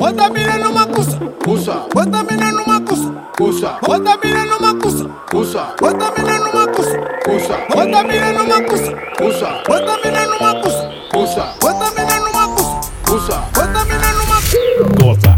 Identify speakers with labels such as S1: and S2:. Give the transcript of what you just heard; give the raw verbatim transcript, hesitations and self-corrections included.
S1: Bota a mina numa cuça,
S2: Cuça,
S1: bota a mina numa cuça,
S2: cuça,
S1: bota a mina numa cuça,
S2: cuça,
S1: bota a mina numa cuça,
S2: cuça,
S1: bota a mina numa cuça,
S2: cuça,
S1: bota a mina numa cuça,
S2: cuça,
S1: bota a mina numa cuça,
S2: cuça.
S1: bota a mina numa cuça.
S3: Goza.